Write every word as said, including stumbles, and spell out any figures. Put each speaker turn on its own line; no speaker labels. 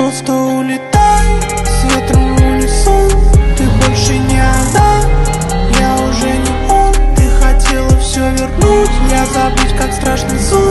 Просто улетай с ветром в унисон. Ты больше не одна, я уже не он. Ты хотела все вернуть, я забыть, как страшный сон.